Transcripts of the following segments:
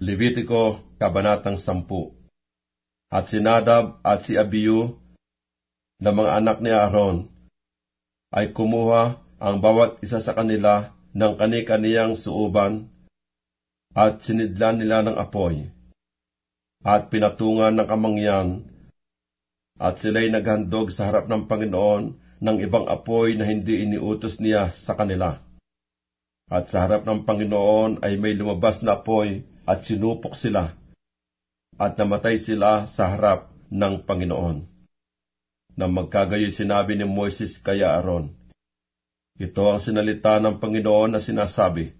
Levitiko, Kabanatang 10. At si Nadab at si Abihu, na mga anak ni Aaron, ay kumuha ang bawat isa sa kanila ng kani-kaniyang suuban, at sinidlan nila ng apoy, at pinatungan ng kamangyan, at sila'y naghandog sa harap ng Panginoon ng ibang apoy na hindi iniutos niya sa kanila. At sa harap ng Panginoon ay may lumabas na apoy, at sinupok sila, at namatay sila sa harap ng Panginoon. Nang magkagayoy sinabi ni Moises kay Aaron, ito ang sinalita ng Panginoon na sinasabi,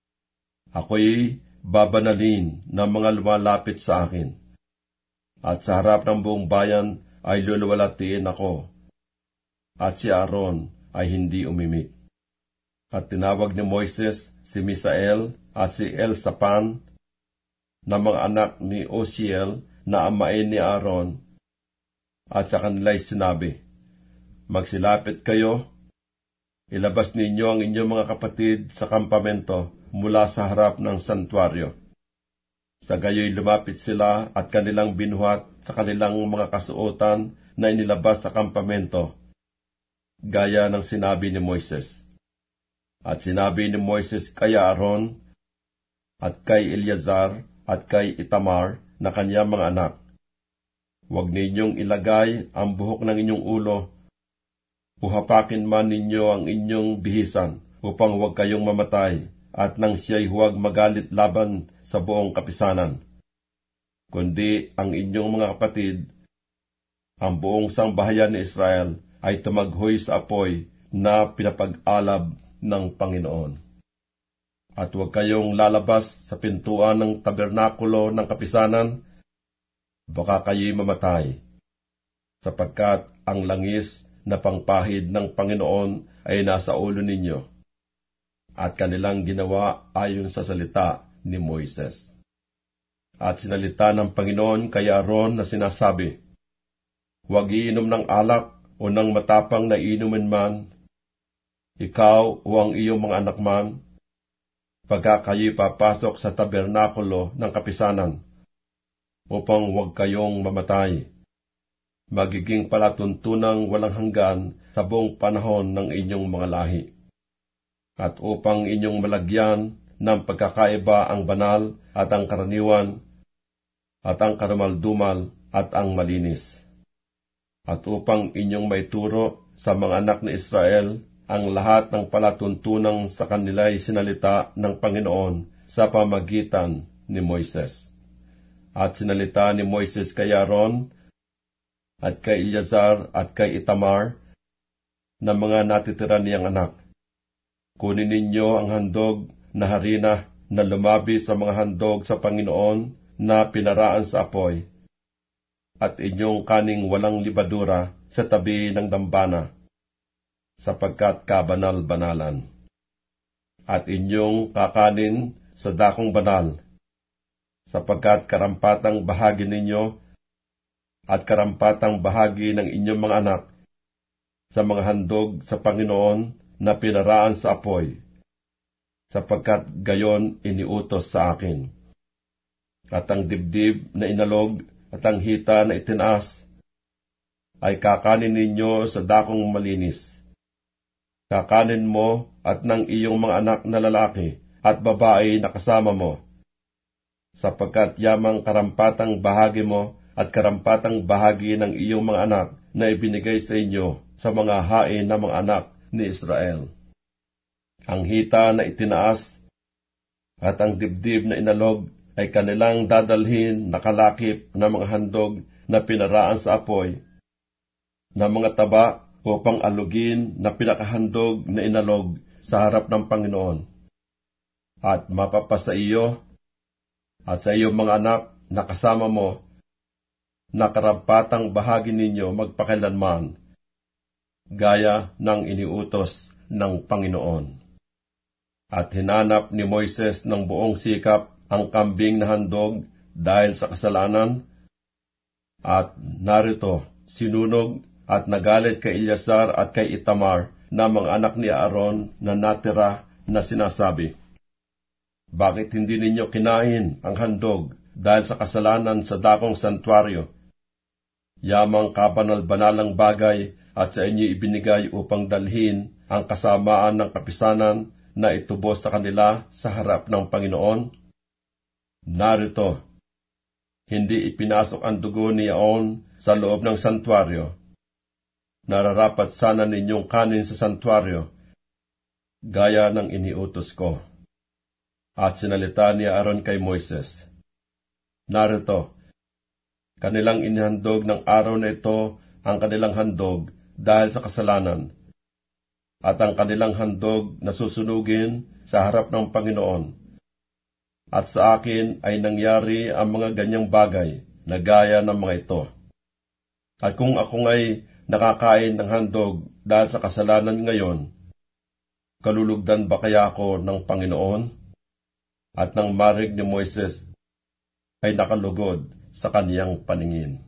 ako'y babanalin ng mga lumalapit sa akin, at sa harap ng buong bayan ay luluwalatiin ako, at si Aaron ay hindi umimik. At tinawag ni Moises si Misael at si Elsapan, na mga anak ni Osiel na amain ni Aaron, at sa kanila'y sinabi, magsilapit kayo, ilabas ninyo ang inyong mga kapatid sa kampamento mula sa harap ng santuaryo. Sa gayoy lumapit sila at kanilang binuhat sa kanilang mga kasuotan na inilabas sa kampamento, gaya ng sinabi ni Moises. At sinabi ni Moises kay Aaron, at kay Eleazar, at kay Itamar na kanyang mga anak, huwag ninyong ilagay ang buhok ng inyong ulo, uhapakin man ninyo ang inyong bihisan, upang huwag kayong mamatay, at nang siya'y huwag magalit laban sa buong kapisanan, kundi ang inyong mga kapatid, ang buong sangbahayan ni Israel, ay tumaghoy sa apoy na pinapag-alab ng Panginoon. At huwag kayong lalabas sa pintuan ng tabernakulo ng kapisanan, baka kayo'y mamatay, sapagkat ang langis na pangpahid ng Panginoon ay nasa ulo ninyo. At kanilang ginawa ayon sa salita ni Moises. At sinalita ng Panginoon kay Aaron na sinasabi, huwag iinom ng alak o ng matapang na inumin man, ikaw o ang iyong mga anak man, pagka kayo'y papasok sa tabernakulo ng kapisanan, upang huwag kayong mamatay. Magiging palatuntunang walang hanggan sa buong panahon ng inyong mga lahi. At upang inyong malagyan ng pagkakaiba ang banal at ang karaniwan, at ang karumaldumal at ang malinis. At upang inyong maituro sa mga anak ni Israel ang lahat ng palatuntunang sa kanila'y sinalita ng Panginoon sa pamagitan ni Moises. At sinalita ni Moises kay Aaron, at kay Eleazar at kay Itamar, na mga natitira niyang anak, kunin ninyo ang handog na harina na lumabi sa mga handog sa Panginoon na pinaraan sa apoy, at inyong kaning walang libadura sa tabi ng dambana, sapagkat kabanal-banalan. At inyong kakanin sa dakong banal, sapagkat karampatang bahagi ninyo at karampatang bahagi ng inyong mga anak sa mga handog sa Panginoon na pinaraan sa apoy, sapagkat gayon iniutos sa akin. At ang dibdib na inalog at ang hita na itinaas ay kakanin ninyo sa dakong malinis. Kakanin mo at ng iyong mga anak na lalaki at babae na kasama mo, sapagkat yamang karampatang bahagi mo at karampatang bahagi ng iyong mga anak na ibinigay sa inyo sa mga hain ng mga anak ni Israel. Ang hita na itinaas at ang dibdib na inalog ay kanilang dadalhin na kalakip na mga handog na pinaraan sa apoy, na mga taba upang alugin na pinakahandog na inalog sa harap ng Panginoon. At mapapasa iyo at sa iyong mga anak na kasama mo na karampatang bahagi ninyo magpakailanman, gaya ng iniutos ng Panginoon. At hinanap ni Moises ng buong sikap ang kambing na handog dahil sa kasalanan, at narito sinunog at nagalit kay Eleazar at kay Itamar na mga anak ni Aaron na natira na sinasabi, Bakit hindi ninyo kinain ang handog dahil sa kasalanan sa dakong santuaryo? Yamang kabanal-banalang bagay at sa inyo ibinigay upang dalhin ang kasamaan ng kapisanan na itubos sa kanila sa harap ng Panginoon? Narito, hindi ipinasok ang dugo ni Aon sa loob ng santuaryo. Nararapat sana ninyong kanin sa santuaryo, gaya ng iniutos ko. At sinalita ni Aaron kay Moises, narito, kanilang inihandog ng araw na ito ang kanilang handog dahil sa kasalanan, at ang kanilang handog na susunugin sa harap ng Panginoon. At sa akin ay nangyari ang mga ganyang bagay na gaya ng mga ito. At kung ako ay nakakain ng handog dahil sa kasalanan ngayon, kalulugdan ba kaya ako ng Panginoon? At nang marig ni Moises ay nakalugod sa kaniyang paningin.